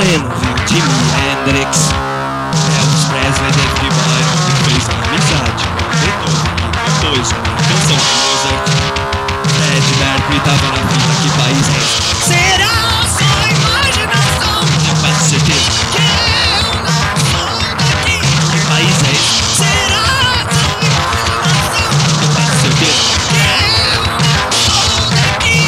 Lennon, Jimi Hendrix, Elvis Presley, David Byron, que fez amizade com Beethoven e compôs uma canção de Mozart. Fred Mercury tava na fita, que país é esse? Será só imaginação? Tenho quase certeza que eu não sou daqui. Que país é esse? Será só imaginação? Tenho quase certeza que eu não sou daqui.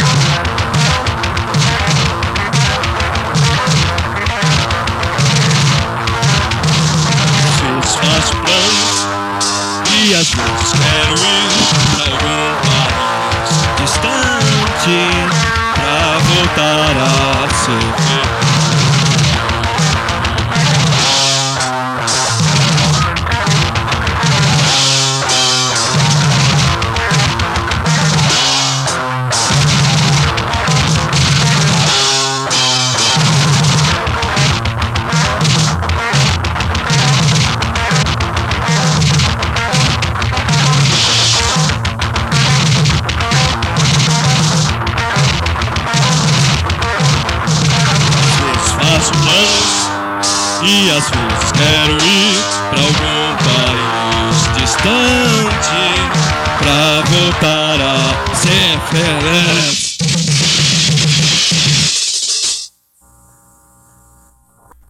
Faço planos e às vezes quero ir pra algum país distante pra voltar a ser feliz. Faço planos e às vezes quero ir pra algum país distante pra voltar a ser feliz.